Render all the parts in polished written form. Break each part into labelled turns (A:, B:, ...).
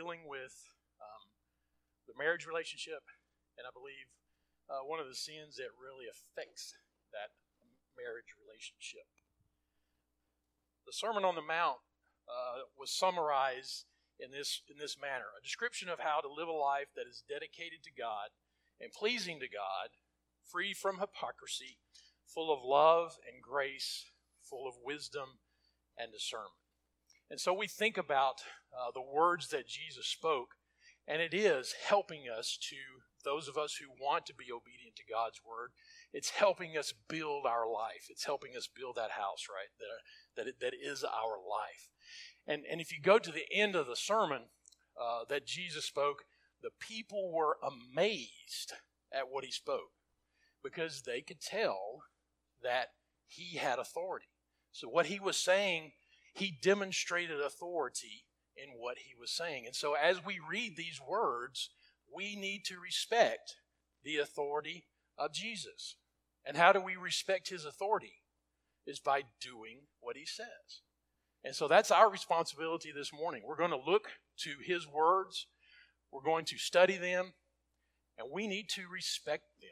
A: dealing with the marriage relationship, and I believe one of the sins that really affects that marriage relationship. The Sermon on the Mount was summarized in this manner: a description of how to live a life that is dedicated to God and pleasing to God, free from hypocrisy, full of love and grace, full of wisdom and discernment. And so we think about the words that Jesus spoke, and it is helping us to, those of us who want to be obedient to God's word, it's helping us build our life. It's helping us build that house, right, that is our life. And if you go to the end of the sermon that Jesus spoke, the people were amazed at what he spoke because they could tell that he had authority. So what he was saying, he demonstrated authority in what he was saying. And so as we read these words, we need to respect the authority of Jesus. And how do we respect his authority? Is by doing what he says. And so that's our responsibility this morning. We're going to look to his words. We're going to study them. And we need to respect them.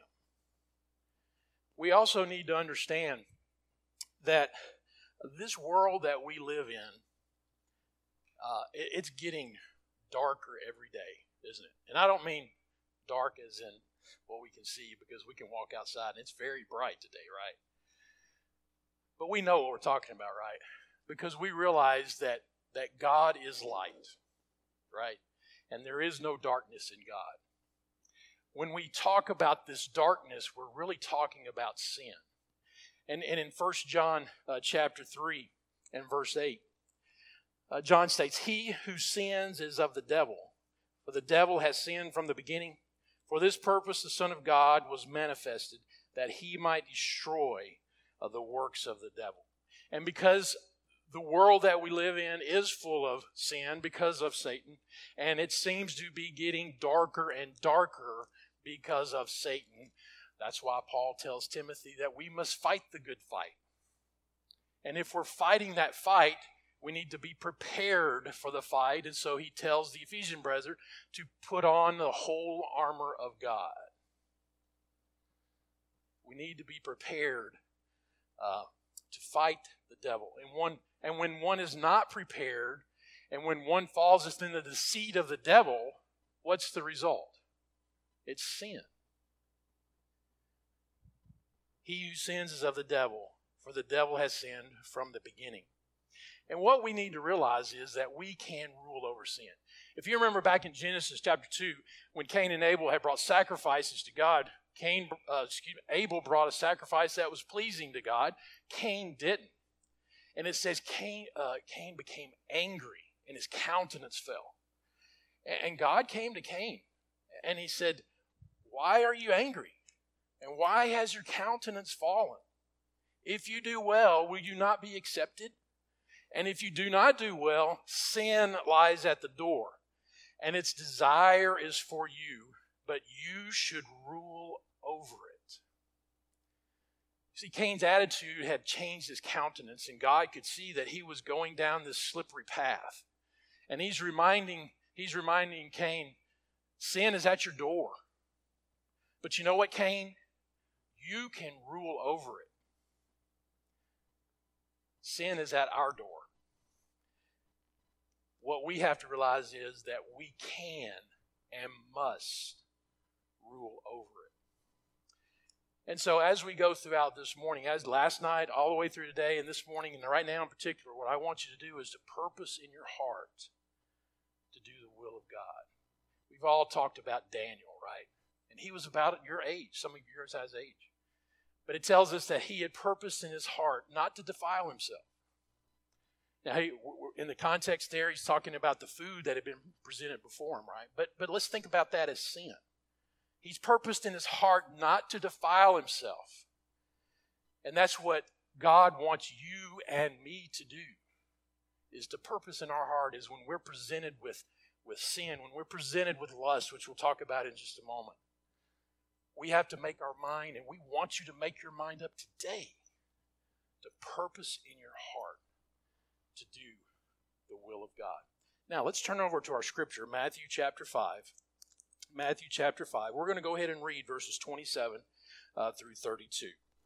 A: We also need to understand that this world that we live in, it's getting darker every day, isn't it? And I don't mean dark as in what we can see, because we can walk outside and it's very bright today, right? But we know what we're talking about, right? Because we realize that God is light, right? And there is no darkness in God. When we talk about this darkness, we're really talking about sin. And in 1 John chapter 3 and verse 8, John states, "He who sins is of the devil, for the devil has sinned from the beginning. For this purpose the Son of God was manifested, that he might destroy the works of the devil." And because the world that we live in is full of sin because of Satan, and it seems to be getting darker and darker because of Satan, that's why Paul tells Timothy that we must fight the good fight. And if we're fighting that fight, we need to be prepared for the fight. And so he tells the Ephesian brethren to put on the whole armor of God. We need to be prepared to fight the devil. And when one is not prepared, and when one falls within the deceit of the devil, what's the result? It's sin. He who sins is of the devil, for the devil has sinned from the beginning. And what we need to realize is that we can rule over sin. If you remember back in Genesis chapter 2, when Cain and Abel had brought sacrifices to God, Abel brought a sacrifice that was pleasing to God. Cain didn't. And it says Cain became angry and his countenance fell. And God came to Cain and he said, "Why are you angry? And why has your countenance fallen? If you do well, will you not be accepted? And if you do not do well, sin lies at the door, and its desire is for you, but you should rule over it." See, Cain's attitude had changed his countenance, and God could see that he was going down this slippery path. And he's reminding Cain, sin is at your door. But you know what, Cain? You can rule over it. Sin is at our door. What we have to realize is that we can and must rule over it. And so as we go throughout this morning, as last night, all the way through today, and this morning, and right now in particular, what I want you to do is to purpose in your heart to do the will of God. We've all talked about Daniel, right? And he was about your age. Some of yours has age. But it tells us that he had purposed in his heart not to defile himself. Now, in the context there, he's talking about the food that had been presented before him, right? But let's think about that as sin. He's purposed in his heart not to defile himself. And that's what God wants you and me to do, is to purpose in our heart is when we're presented with sin, when we're presented with lust, which we'll talk about in just a moment. We have to make our mind, and we want you to make your mind up today to purpose in your heart to do the will of God. Now, let's turn over to our scripture, Matthew chapter 5. Matthew chapter 5. We're going to go ahead and read verses 27 through 32.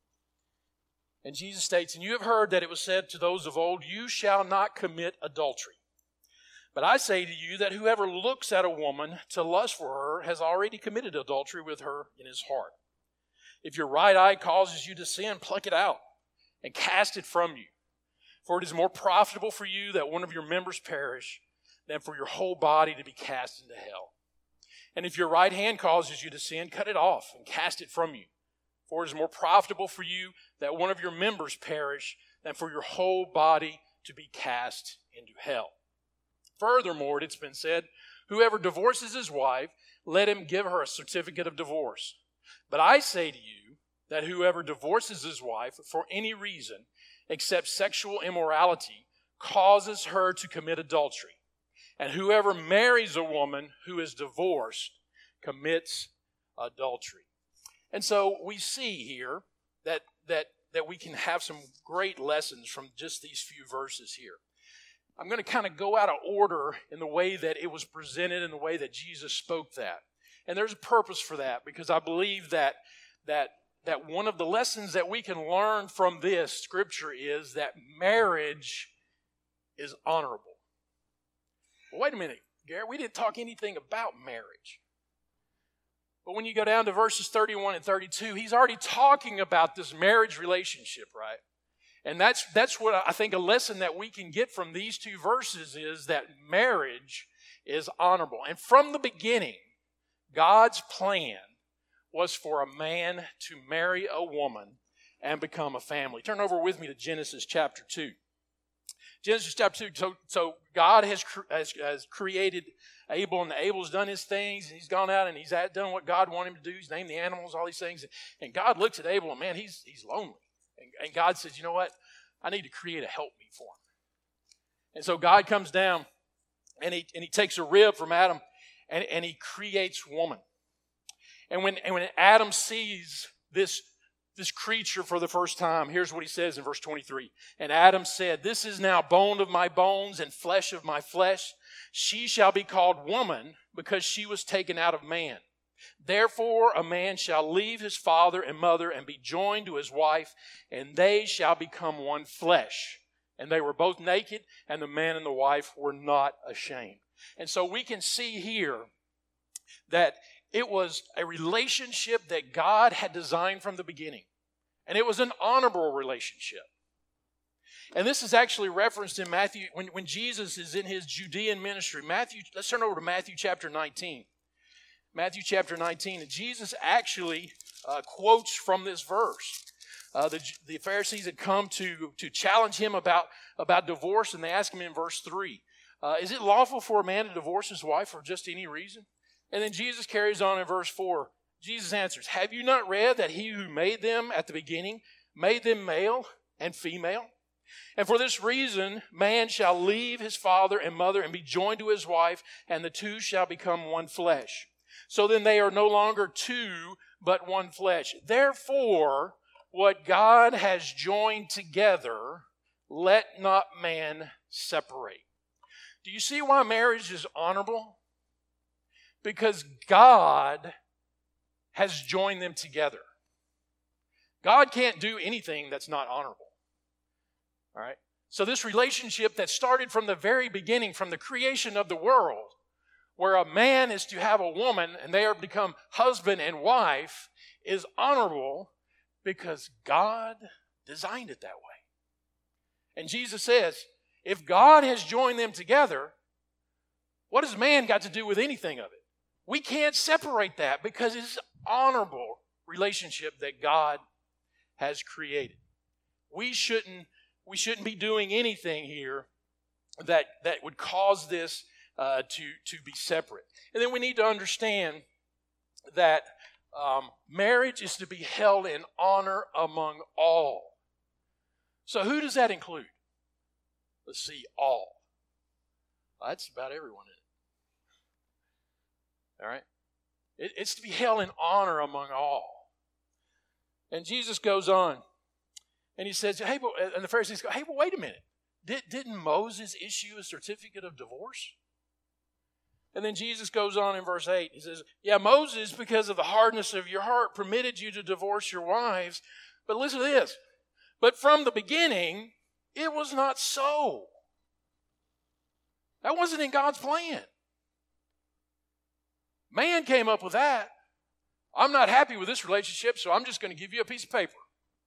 A: And Jesus states, "And you have heard that it was said to those of old, 'You shall not commit adultery.' But I say to you that whoever looks at a woman to lust for her has already committed adultery with her in his heart. If your right eye causes you to sin, pluck it out and cast it from you. For it is more profitable for you that one of your members perish than for your whole body to be cast into hell. And if your right hand causes you to sin, cut it off and cast it from you. For it is more profitable for you that one of your members perish than for your whole body to be cast into hell. Furthermore, it's been said, whoever divorces his wife, let him give her a certificate of divorce. But I say to you that whoever divorces his wife for any reason except sexual immorality causes her to commit adultery. And whoever marries a woman who is divorced commits adultery." And so we see here that we can have some great lessons from just these few verses here. I'm going to kind of go out of order in the way that it was presented and the way that Jesus spoke that. And there's a purpose for that, because I believe that one of the lessons that we can learn from this scripture is that marriage is honorable. Well, wait a minute, Garrett, we didn't talk anything about marriage. But when you go down to verses 31 and 32, he's already talking about this marriage relationship, right? And that's what I think a lesson that we can get from these two verses is that marriage is honorable. And from the beginning, God's plan was for a man to marry a woman and become a family. Turn over with me to Genesis chapter 2. Genesis chapter 2, so God has created Abel, and Abel's done his things, and he's gone out and he's done what God wanted him to do. He's named the animals, all these things. And God looks at Abel, and man, he's lonely. And God says, you know what? I need to create a helpmeet for him. And so God comes down, and he takes a rib from Adam, and he creates woman. And when Adam sees this creature for the first time, here's what he says in verse 23. "And Adam said, 'This is now bone of my bones and flesh of my flesh. She shall be called woman because she was taken out of man. Therefore a man shall leave his father and mother and be joined to his wife, and they shall become one flesh. And they were both naked, and the man and the wife were not ashamed.'" And so we can see here that it was a relationship that God had designed from the beginning. And it was an honorable relationship. And this is actually referenced in Matthew, when Jesus is in his Judean ministry. Let's turn over to Matthew chapter 19. Matthew chapter 19. And Jesus actually quotes from this verse. The Pharisees had come to challenge him about divorce, and they ask him in verse 3, "Is it lawful for a man to divorce his wife for just any reason?" And then Jesus carries on in verse 4. Jesus answers, "Have you not read that he who made them at the beginning made them male and female? And for this reason, man shall leave his father and mother and be joined to his wife, and the two shall become one flesh. So then they are no longer two, but one flesh. Therefore, what God has joined together, let not man separate." Do you see why marriage is honorable? Because God has joined them together. God can't do anything that's not honorable. All right? So this relationship that started from the very beginning, from the creation of the world, where a man is to have a woman and they are become husband and wife, is honorable because God designed it that way. And Jesus says, if God has joined them together, what has man got to do with anything of it? We can't separate that because it's an honorable relationship that God has created. We shouldn't be doing anything here that would cause this to be separate. And then we need to understand that marriage is to be held in honor among all. So who does that include? Let's see, all. That's about everyone in it. All right? It's to be held in honor among all. And Jesus goes on, and he says, and the Pharisees go, hey, but wait a minute. Didn't Moses issue a certificate of divorce? And then Jesus goes on in verse 8. He says, yeah, Moses, because of the hardness of your heart, permitted you to divorce your wives. But listen to this. But from the beginning, it was not so. That wasn't in God's plan. Man came up with that. I'm not happy with this relationship, so I'm just going to give you a piece of paper.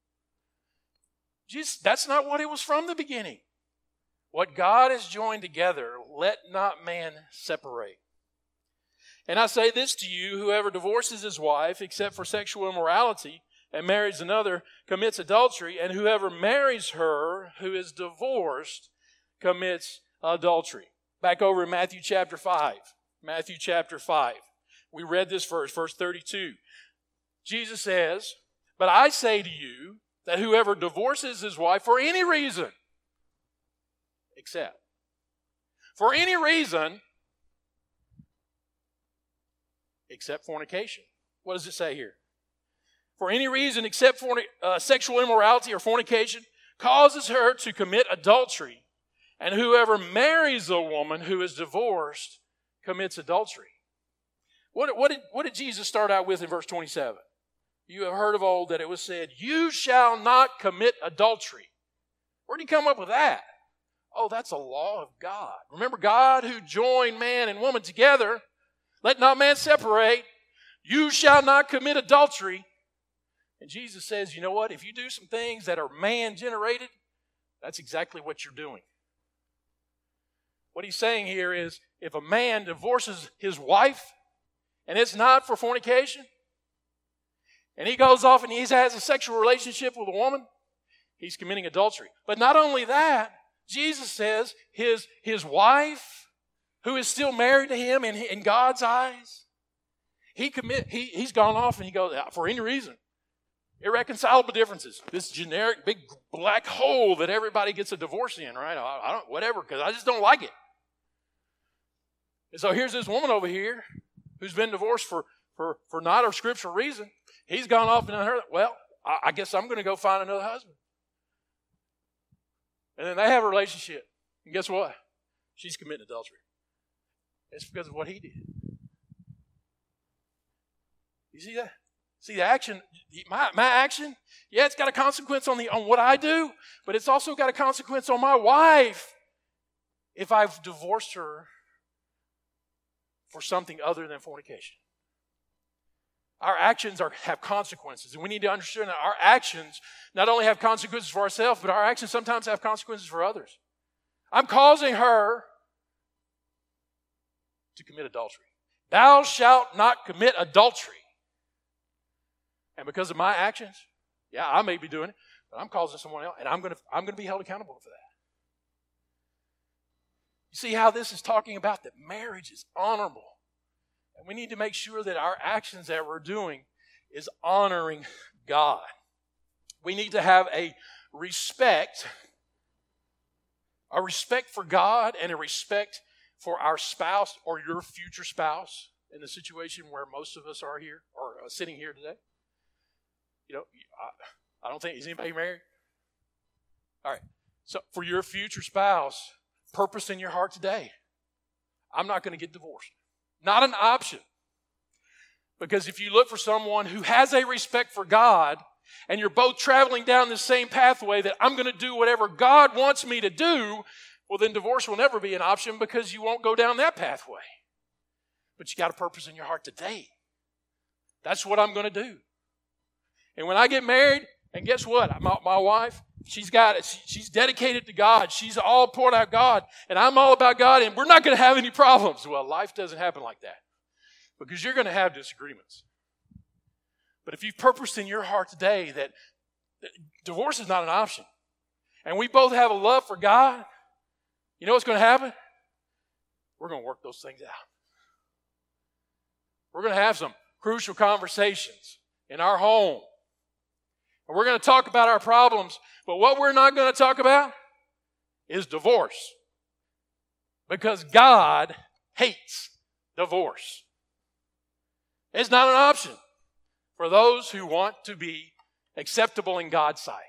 A: That's not what it was from the beginning. What God has joined together, let not man separate. And I say this to you, whoever divorces his wife, except for sexual immorality, and marries another, commits adultery, and whoever marries her who is divorced commits adultery. Back over in Matthew chapter 5. Matthew chapter 5. We read this verse 32. Jesus says, but I say to you that whoever divorces his wife for any reason, except fornication. What does it say here? For any reason except sexual immorality or fornication causes her to commit adultery, and whoever marries a woman who is divorced commits adultery. What did Jesus start out with in verse 27? You have heard of old that it was said, you shall not commit adultery. Where did he come up with that? Oh, that's a law of God. Remember, God who joined man and woman together, let not man separate. You shall not commit adultery. And Jesus says, you know what? If you do some things that are man-generated, that's exactly what you're doing. What he's saying here is, if a man divorces his wife, and it's not for fornication, and he goes off and he has a sexual relationship with a woman, he's committing adultery. But not only that, Jesus says his wife, who is still married to him in God's eyes, he's gone off and he goes, for any reason, irreconcilable differences. This generic big black hole that everybody gets a divorce in, right? I don't, whatever, because I just don't like it. And so here's this woman over here who's been divorced for not a scriptural reason. He's gone off and done her. Well, I guess I'm going to go find another husband. And then they have a relationship. And guess what? She's committing adultery. It's because of what he did. You see that? See the action, my action, yeah, it's got a consequence on what I do, but it's also got a consequence on my wife if I've divorced her for something other than fornication. Our actions have consequences, and we need to understand that our actions not only have consequences for ourselves, but our actions sometimes have consequences for others. I'm causing her to commit adultery. Thou shalt not commit adultery. And because of my actions, yeah, I may be doing it, but I'm causing someone else, and I'm going to be held accountable for that. You see how this is talking about that marriage is honorable. And we need to make sure that our actions that we're doing is honoring God. We need to have a respect for God and a respect for our spouse or your future spouse in the situation where most of us are here or sitting here today. You know, I don't think, is anybody married? All right. So for your future spouse, purpose in your heart today. I'm not going to get divorced. Not an option. Because if you look for someone who has a respect for God and you're both traveling down the same pathway that I'm going to do whatever God wants me to do, well, then divorce will never be an option because you won't go down that pathway. But you got a purpose in your heart today. That's what I'm going to do. And when I get married, and guess what? My wife, she's dedicated to God. She's all poured out God. And I'm all about God, and we're not going to have any problems. Well, life doesn't happen like that. Because you're going to have disagreements. But if you've purposed in your heart today that divorce is not an option, and we both have a love for God, you know what's going to happen? We're going to work those things out. We're going to have some crucial conversations in our home. And we're going to talk about our problems, but what we're not going to talk about is divorce. Because God hates divorce. It's not an option for those who want to be acceptable in God's sight.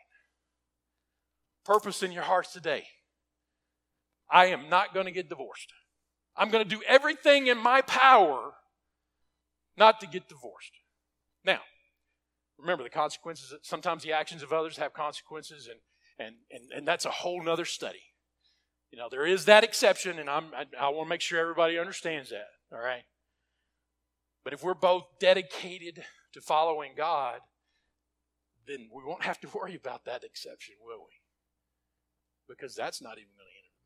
A: Purpose in your hearts today. I am not going to get divorced. I'm going to do everything in my power not to get divorced. Now, remember the consequences. Sometimes the actions of others have consequences, and that's a whole nother study. You know, there is that exception, and I want to make sure everybody understands that, all right? But if we're both dedicated to following God, then we won't have to worry about that exception, will we? Because that's not even going to enter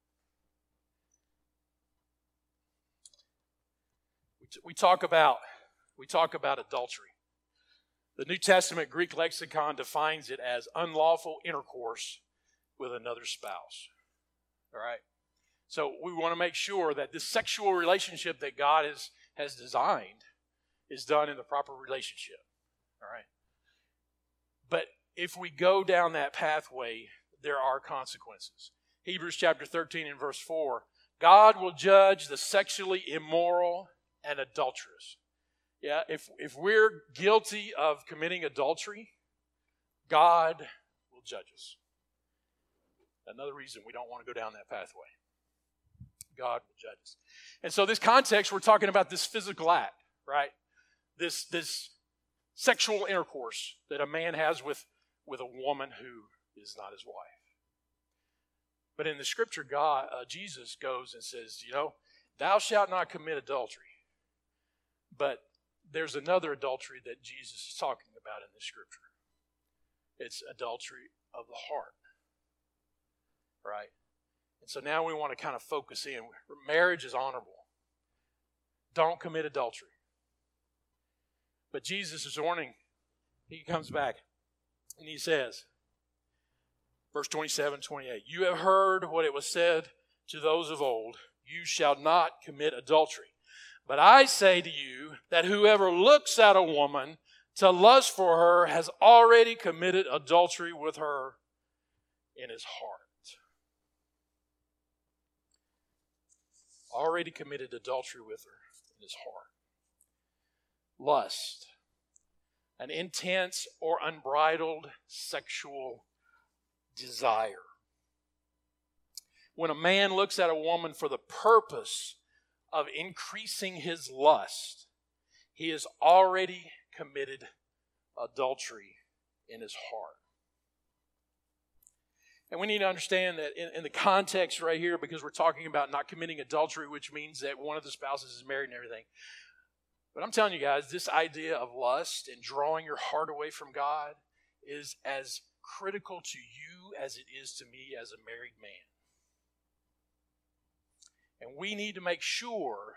A: the picture. We talk about adultery. The New Testament Greek lexicon defines it as unlawful intercourse with another spouse. All right? So we want to make sure that this sexual relationship that God has designed is done in the proper relationship. All right? But if we go down that pathway, there are consequences. Hebrews chapter 13 and verse 4, God will judge the sexually immoral and adulterous. Yeah, if we're guilty of committing adultery, God will judge us. Another reason we don't want to go down that pathway. God will judge us. And so this context, we're talking about this physical act, right? This sexual intercourse that a man has with a woman who is not his wife. But in the scripture, Jesus goes and says, you know, thou shalt not commit adultery. But there's another adultery that Jesus is talking about in the scripture. It's adultery of the heart. Right? And so now we want to kind of focus in. Marriage is honorable. Don't commit adultery. But Jesus is warning. He comes back and he says, verse 27, 28, you have heard what it was said to those of old, you shall not commit adultery. But I say to you that whoever looks at a woman to lust for her has already committed adultery with her in his heart. Already committed adultery with her in his heart. Lust, an intense or unbridled sexual desire. When a man looks at a woman for the purpose of increasing his lust, he has already committed adultery in his heart. And we need to understand that in the context right here, because we're talking about not committing adultery, which means that one of the spouses is married and everything. But I'm telling you guys, this idea of lust and drawing your heart away from God is as critical to you as it is to me as a married man. And we need to make sure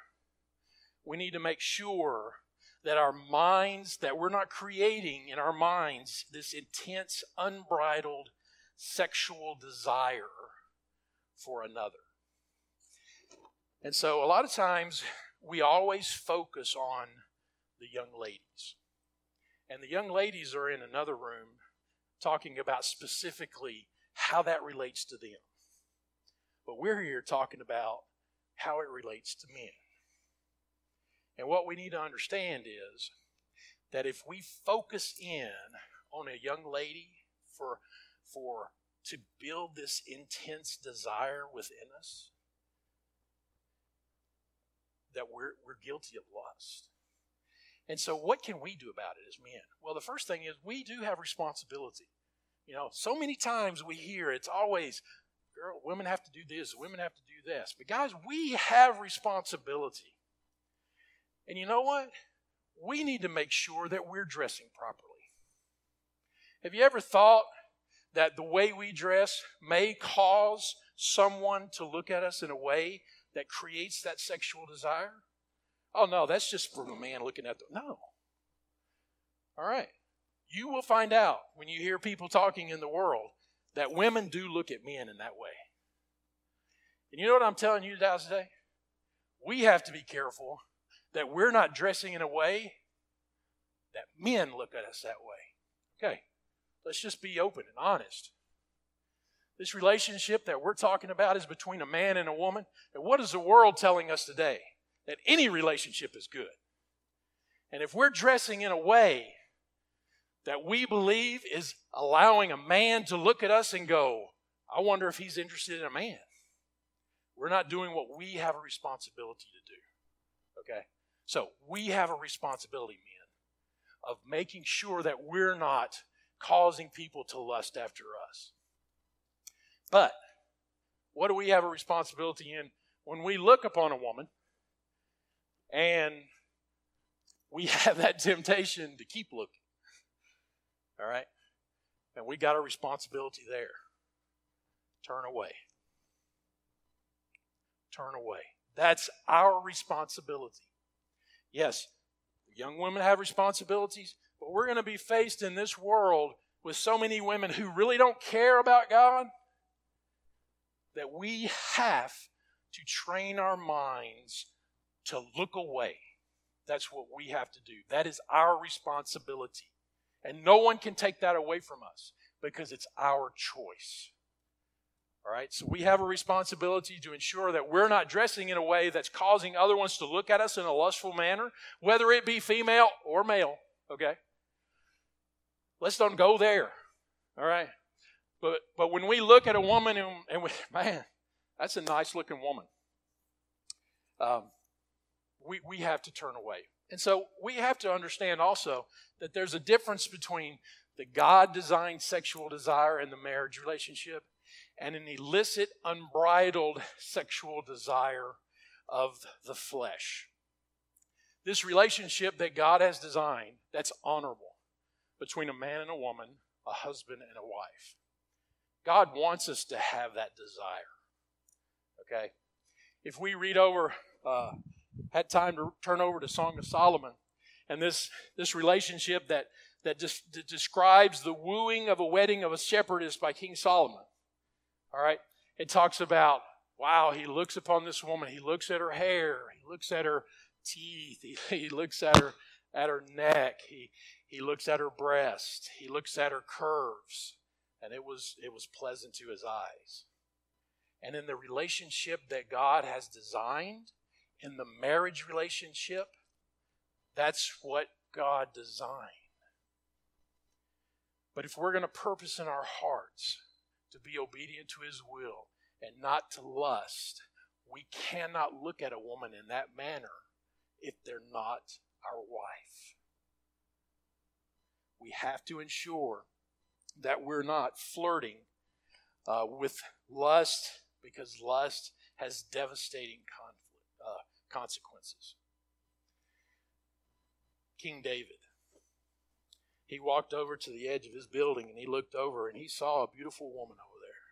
A: that our minds, that we're not creating in our minds this intense, unbridled sexual desire for another. And so a lot of times we always focus on the young ladies. And the young ladies are in another room talking about specifically how that relates to them. But we're here talking about how it relates to men. And what we need to understand is that if we focus in on a young lady to build this intense desire within us, that we're guilty of lust. And so what can we do about it as men? Well, the first thing is we do have responsibility. You know, so many times we hear it's always, women have to do this, women have to do this. But guys, we have responsibility. And you know what? We need to make sure that we're dressing properly. Have you ever thought that the way we dress may cause someone to look at us in a way that creates that sexual desire? Oh, no, that's just for a man looking at them. No. All right. You will find out when you hear people talking in the world that women do look at men in that way. And you know what I'm telling you guys today? We have to be careful that we're not dressing in a way that men look at us that way. Okay, let's just be open and honest. This relationship that we're talking about is between a man and a woman. And what is the world telling us today? That any relationship is good. And if we're dressing in a way that we believe is allowing a man to look at us and go, I wonder if he's interested in a man. We're not doing what we have a responsibility to do. Okay? So we have a responsibility, men, of making sure that we're not causing people to lust after us. But what do we have a responsibility in when we look upon a woman and we have that temptation to keep looking? All right? And we got a responsibility there. Turn away. Turn away. That's our responsibility. Yes, young women have responsibilities, but we're going to be faced in this world with so many women who really don't care about God that we have to train our minds to look away. That's what we have to do. That is our responsibility. And no one can take that away from us because it's our choice. All right, so we have a responsibility to ensure that we're not dressing in a way that's causing other ones to look at us in a lustful manner, whether it be female or male, okay? Let's don't go there, all right? But when we look at a woman and we, man, that's a nice-looking woman, we have to turn away. And so we have to understand also that there's a difference between the God-designed sexual desire in the marriage relationship and an illicit, unbridled sexual desire of the flesh. This relationship that God has designed, that's honorable, between a man and a woman, a husband and a wife. God wants us to have that desire. Okay? If we read over, had time to turn over to Song of Solomon, and this relationship that describes the wooing of a wedding of a shepherdess by King Solomon. All right? It talks about, wow, he looks upon this woman. He looks at her hair. He looks at her teeth. He looks at her neck. He looks at her breast. He looks at her curves. And it was pleasant to his eyes. And in the relationship that God has designed, in the marriage relationship, that's what God designed. But if we're going to purpose in our hearts to be obedient to His will and not to lust, we cannot look at a woman in that manner if they're not our wife. We have to ensure that we're not flirting with lust, because lust has devastating consequences. King David, he walked over to the edge of his building and he looked over and he saw a beautiful woman over there.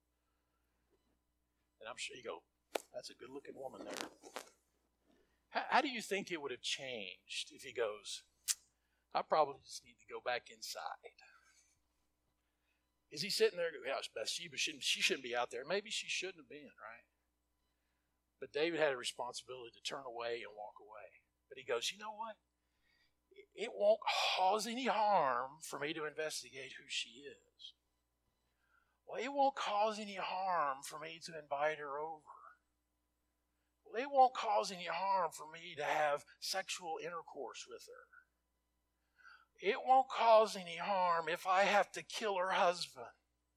A: And I'm sure he goes, that's a good looking woman there. How do you think it would have changed if he goes, I probably just need to go back inside? Is he sitting there, yeah, Bathsheba, she shouldn't be out there. Maybe she shouldn't have been, right? But David had a responsibility to turn away and walk away. But he goes, you know what? It won't cause any harm for me to investigate who she is. Well, it won't cause any harm for me to invite her over. Well, it won't cause any harm for me to have sexual intercourse with her. It won't cause any harm if I have to kill her husband.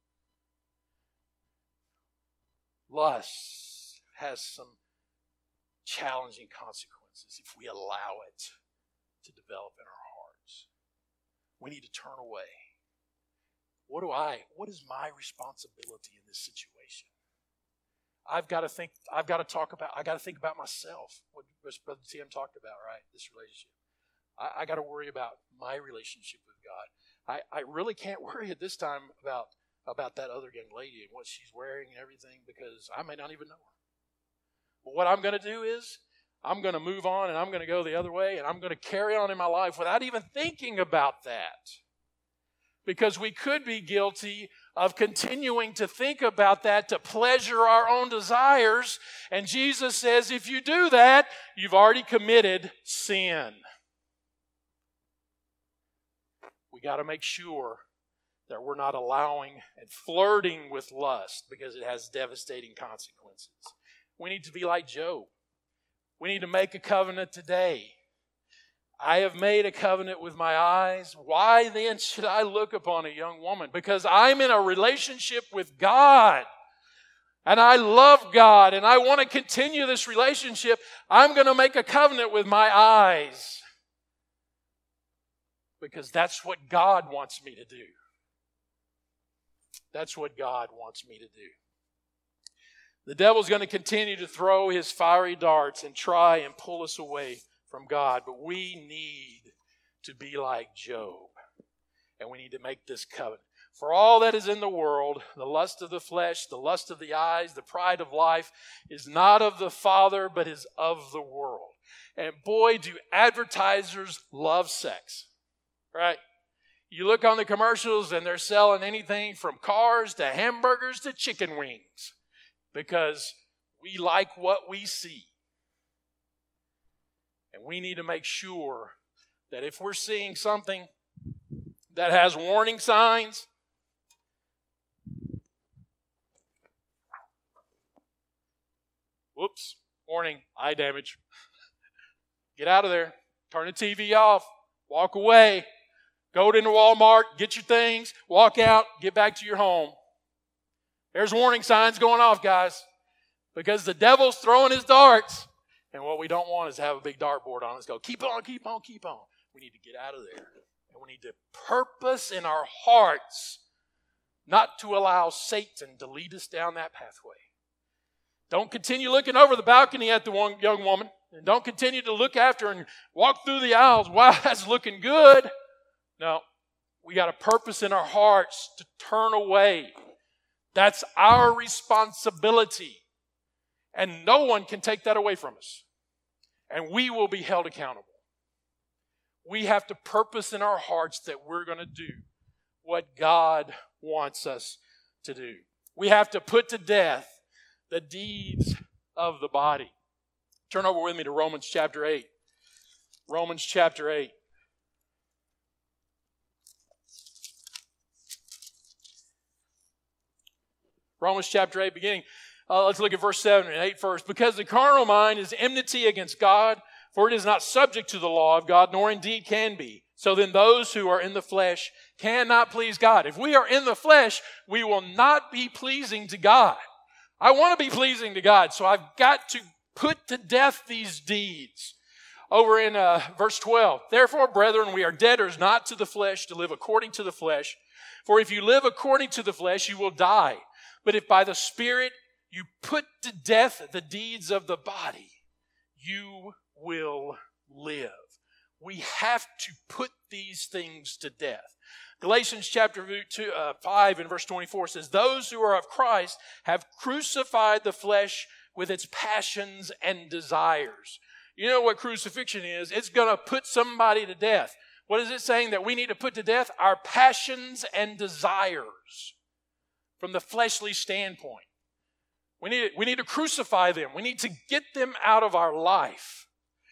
A: Lust has some challenging consequences if we allow it to develop in our hearts. We need to turn away. What is my responsibility in this situation? I've got to think about myself. What Brother Tim talked about, right? This relationship. I got to worry about my relationship with God. I really can't worry at this time about that other young lady and what she's wearing and everything, because I may not even know her. But what I'm going to do is I'm going to move on and I'm going to go the other way and I'm going to carry on in my life without even thinking about that. Because we could be guilty of continuing to think about that to pleasure our own desires. And Jesus says, if you do that, you've already committed sin. We got to make sure that we're not allowing and flirting with lust, because it has devastating consequences. We need to be like Job. We need to make a covenant today. I have made a covenant with my eyes. Why then should I look upon a young woman? Because I'm in a relationship with God. and I love God and I want to continue this relationship, I'm going to make a covenant with my eyes. Because that's what God wants me to do. That's what God wants me to do. The devil's going to continue to throw his fiery darts and try and pull us away from God. But we need to be like Job. And we need to make this covenant. For all that is in the world, the lust of the flesh, the lust of the eyes, the pride of life, is not of the Father, but is of the world. And boy, do advertisers love sex. Right? You look on the commercials and they're selling anything from cars to hamburgers to chicken wings. Because we like what we see. And we need to make sure that if we're seeing something that has warning signs, whoops, warning, eye damage. Get out of there. Turn the TV off. Walk away. Go into Walmart, get your things, walk out, get back to your home. There's warning signs going off, guys, because the devil's throwing his darts, and what we don't want is to have a big dartboard on us. Go, keep on, keep on, keep on. We need to get out of there, and we need to purpose in our hearts not to allow Satan to lead us down that pathway. Don't continue looking over the balcony at the one young woman, and don't continue to look after her and walk through the aisles. Wow, that's looking good. No, we got a purpose in our hearts to turn away. That's our responsibility. And no one can take that away from us. And we will be held accountable. We have to purpose in our hearts that we're going to do what God wants us to do. We have to put to death the deeds of the body. Turn over with me to Romans chapter 8. Romans chapter 8. Romans chapter 8 beginning. Let's look at verse 7 and 8 first. Because the carnal mind is enmity against God, for it is not subject to the law of God, nor indeed can be. So then those who are in the flesh cannot please God. If we are in the flesh, we will not be pleasing to God. I want to be pleasing to God, so I've got to put to death these deeds. Over in verse 12. Therefore, brethren, we are debtors not to the flesh to live according to the flesh. For if you live according to the flesh, you will die. But if by the Spirit you put to death the deeds of the body, you will live. We have to put these things to death. Galatians chapter 5 and verse 24 says, those who are of Christ have crucified the flesh with its passions and desires. You know what crucifixion is? It's going to put somebody to death. What is it saying that we need to put to death? Our passions and desires. From the fleshly standpoint. We need to crucify them. We need to get them out of our life.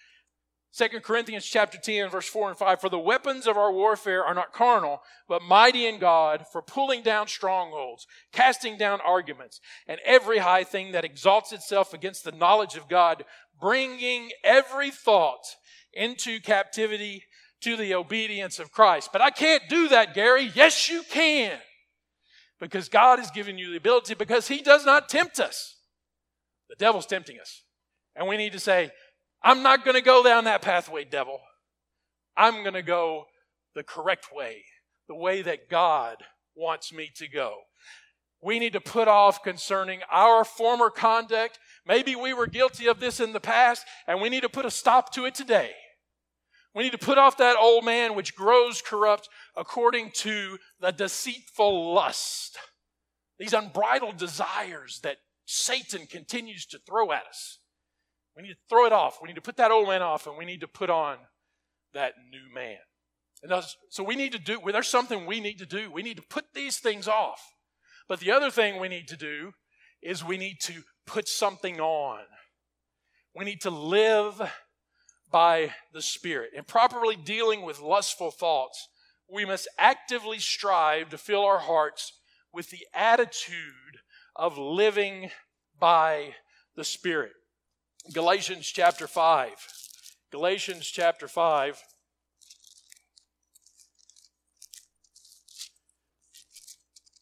A: 2 Corinthians chapter 10, verse 4 and 5, for the weapons of our warfare are not carnal, but mighty in God for pulling down strongholds, casting down arguments, and every high thing that exalts itself against the knowledge of God, bringing every thought into captivity to the obedience of Christ. But I can't do that, Gary. Yes, you can. Because God has given you the ability, because He does not tempt us. The devil's tempting us. And we need to say, I'm not going to go down that pathway, devil. I'm going to go the correct way, the way that God wants me to go. We need to put off concerning our former conduct. Maybe we were guilty of this in the past, and we need to put a stop to it today. We need to put off that old man which grows corrupt according to the deceitful lust. These unbridled desires that Satan continues to throw at us. We need to throw it off. We need to put that old man off, and we need to put on that new man. And so we need to do, there's something we need to do. We need to put these things off. But the other thing we need to do is we need to put something on. We need to live by the Spirit. In properly dealing with lustful thoughts, we must actively strive to fill our hearts with the attitude of living by the Spirit. Galatians chapter 5. Galatians chapter 5.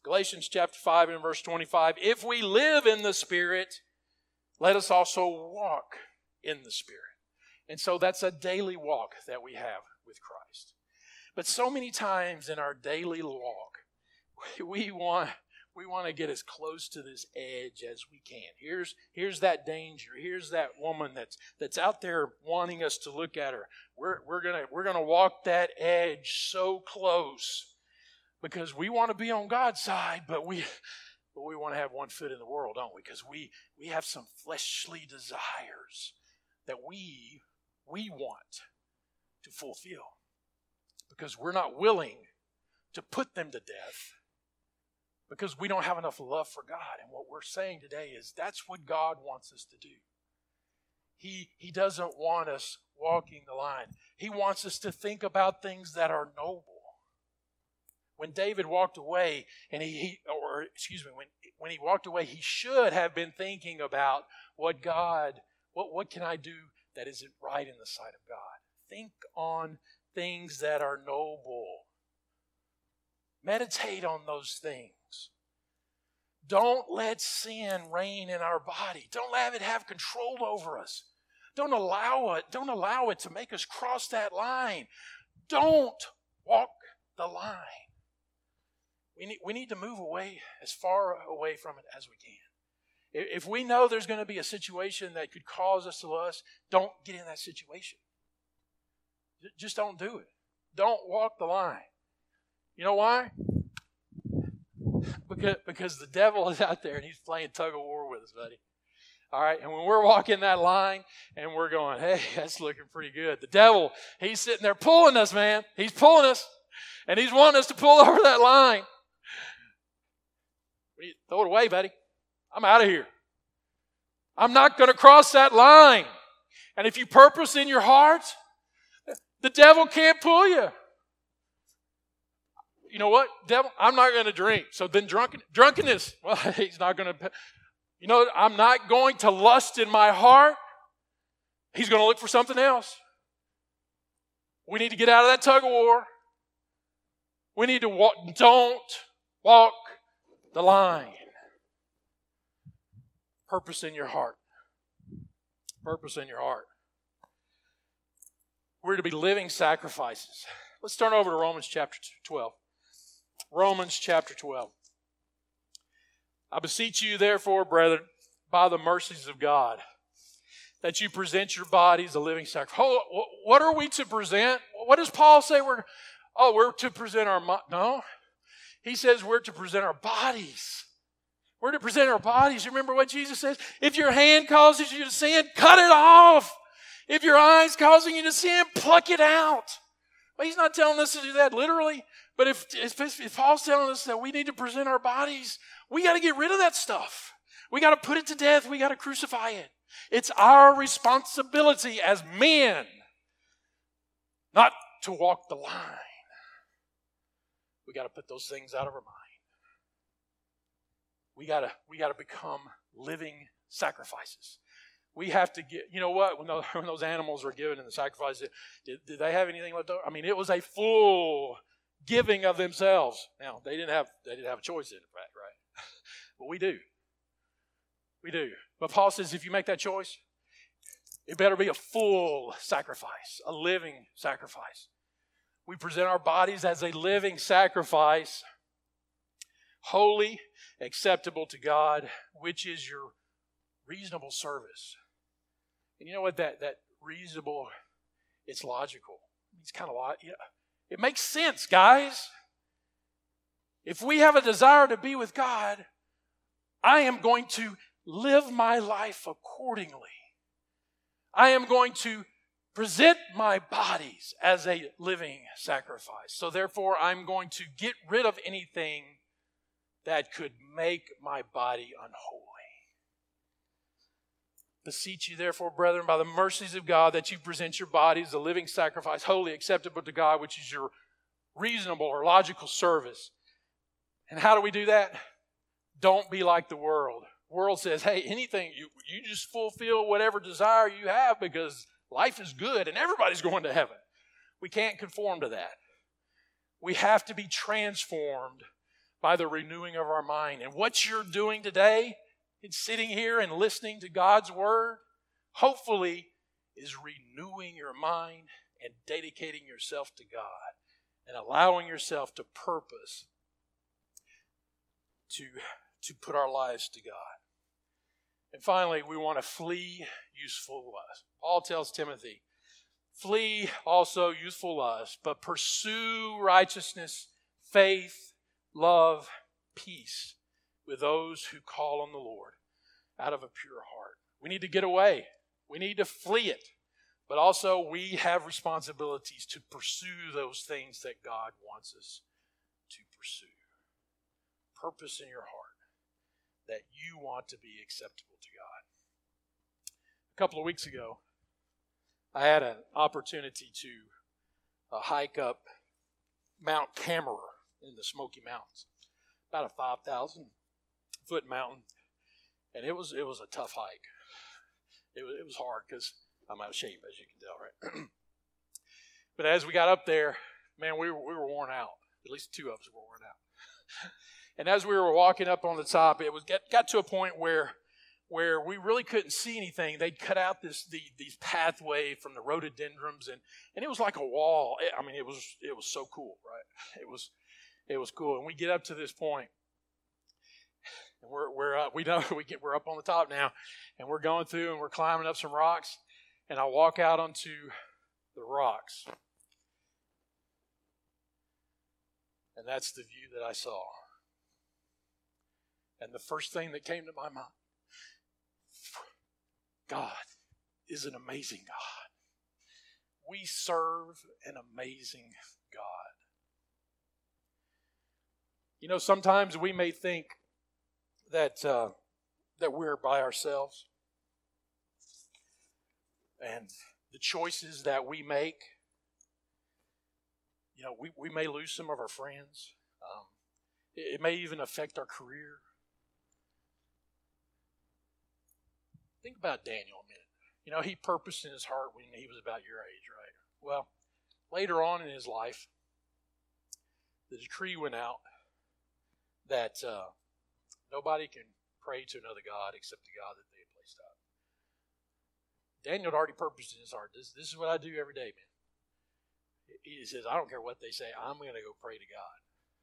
A: Galatians chapter 5 and verse 25, if we live in the Spirit, let us also walk in the Spirit. And so that's a daily walk that we have with Christ. But so many times in our daily walk, we want to get as close to this edge as we can. Here's that danger. Here's that woman that's out there wanting us to look at her. We're gonna walk that edge so close because we want to be on God's side, but we want to have one foot in the world, don't we? Because we have some fleshly desires that we want to fulfill because we're not willing to put them to death because we don't have enough love for God. And what we're saying today is that's what God wants us to do. He doesn't want us walking the line. He wants us to think about things that are noble. When David walked away, and when he walked away, he should have been thinking about what can I do that isn't right in the sight of God. Think on things that are noble. Meditate on those things. Don't let sin reign in our body. Don't let it have control over us. Don't allow it to make us cross that line. Don't walk the line. We need to move away, as far away from it as we can. If we know there's going to be a situation that could cause us to lust, don't get in that situation. Just don't do it. Don't walk the line. You know why? Because the devil is out there and he's playing tug of war with us, buddy. All right, and when we're walking that line and we're going, hey, that's looking pretty good. The devil, he's sitting there pulling us, man. He's pulling us, and he's wanting us to pull over that line. Throw it away, buddy. I'm out of here. I'm not going to cross that line. And if you purpose in your heart, the devil can't pull you. You know what, devil? I'm not going to drink. So then drunkenness, well, he's not going to. You know, I'm not going to lust in my heart. He's going to look for something else. We need to get out of that tug of war. We need to walk. Don't walk the line. Purpose in your heart. Purpose in your heart. We're to be living sacrifices. Let's turn over to Romans chapter 12. Romans chapter 12. I beseech you, therefore, brethren, by the mercies of God, that you present your bodies a living sacrifice. What are we to present? What does Paul say? We're to present our... No. He says we're to present our bodies. We're to present our bodies. Remember what Jesus says? If your hand causes you to sin, cut it off. If your eye is causing you to sin, pluck it out. Well, he's not telling us to do that literally. But if Paul's telling us that we need to present our bodies, we got to get rid of that stuff. We got to put it to death. We got to crucify it. It's our responsibility as men not to walk the line. We got to put those things out of our mind. We got to become living sacrifices. We have to get, you know what, when those animals were given in the sacrifice, did they have anything left over? I mean, it was a full giving of themselves. Now, they didn't have a choice in fact, right? But we do. We do. But Paul says if you make that choice, it better be a full sacrifice, a living sacrifice. We present our bodies as a living sacrifice, holy, acceptable to God, which is your reasonable service. And you know what? That reasonable, it's logical. It's kind of it makes sense, guys. If we have a desire to be with God, I am going to live my life accordingly. I am going to present my bodies as a living sacrifice. So therefore, I'm going to get rid of anything that could make my body unholy. Beseech you, therefore, brethren, by the mercies of God, that you present your bodies a living sacrifice, wholly acceptable to God, which is your reasonable or logical service. And how do we do that? Don't be like the world. The world says, hey, anything, you just fulfill whatever desire you have because life is good and everybody's going to heaven. We can't conform to that. We have to be transformed by the renewing of our mind. And what you're doing today in sitting here and listening to God's Word, hopefully is renewing your mind and dedicating yourself to God and allowing yourself to purpose to put our lives to God. And finally, we want to flee youthful lust. Paul tells Timothy, flee also youthful lust, but pursue righteousness, faith, love, peace with those who call on the Lord out of a pure heart. We need to get away. We need to flee it. But also we have responsibilities to pursue those things that God wants us to pursue. Purpose in your heart that you want to be acceptable to God. A couple of weeks ago, I had an opportunity to hike up Mount Cameron in the Smoky Mountains, about a 5,000 foot mountain, and it was a tough hike. It was hard because I'm out of shape, as you can tell, right? But as we got up there, man, we were worn out. At least two of us were worn out. And as we were walking up on the top, it was got to a point where we really couldn't see anything. They'd cut out these pathway from the rhododendrons, and it was like a wall. It was so cool, right? It was cool. And we get up to this point, and we're up. We're up on the top now, and we're going through and we're climbing up some rocks. And I walk out onto the rocks, and that's the view that I saw. And the first thing that came to my mind, God is an amazing God. We serve an amazing God. You know, sometimes we may think that we're by ourselves, and the choices that we make, you know, we may lose some of our friends. It may even affect our career. Think about Daniel a minute. You know, he purposed in his heart when he was about your age, right? Well, later on in his life, the decree went out that nobody can pray to another God except the God that they had placed out. Daniel had already purposed in his heart, this is what I do every day, man. He says, I don't care what they say, I'm going to go pray to God.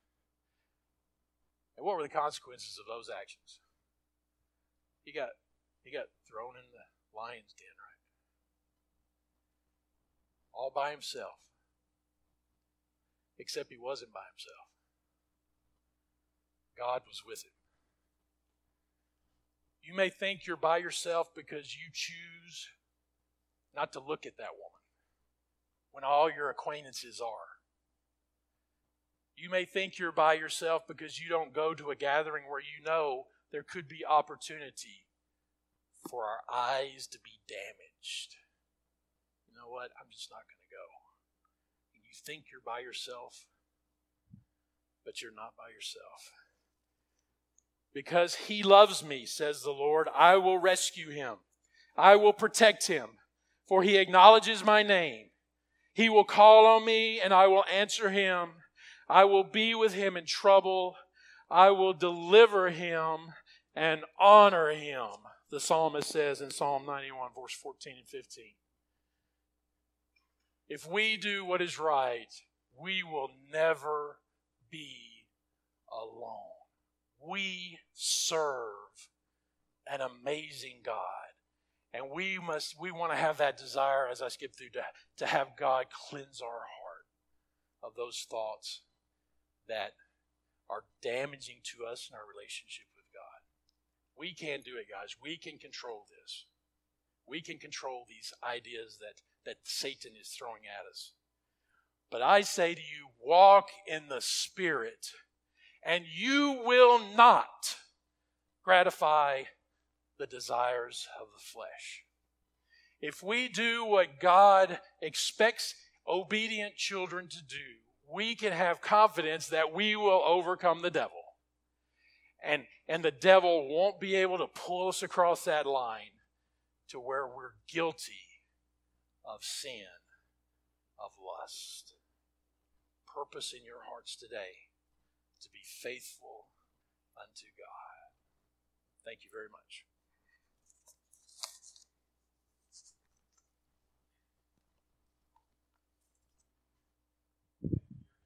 A: And what were the consequences of those actions? He got thrown in the lion's den, right? All by himself. Except he wasn't by himself. God was with him. You may think you're by yourself because you choose not to look at that woman when all your acquaintances are. You may think you're by yourself because you don't go to a gathering where you know there could be opportunity for our eyes to be damaged. You know what? I'm just not going to go. And you think you're by yourself, but you're not by yourself. Because he loves me, says the Lord, I will rescue him. I will protect him, for he acknowledges my name. He will call on me, and I will answer him. I will be with him in trouble. I will deliver him and honor him, the psalmist says in Psalm 91, verse 14 and 15. If we do what is right, we will never be alone. We serve an amazing God. And we want to have that desire, as I skip through, to have God cleanse our heart of those thoughts that are damaging to us in our relationship with God. We can't do it, guys. We can control this. We can control these ideas that Satan is throwing at us. But I say to you, walk in the Spirit, and you will not gratify the desires of the flesh. If we do what God expects obedient children to do, we can have confidence that we will overcome the devil. And the devil won't be able to pull us across that line to where we're guilty of sin, of lust. Purpose in your hearts today to be faithful unto God. Thank you very much.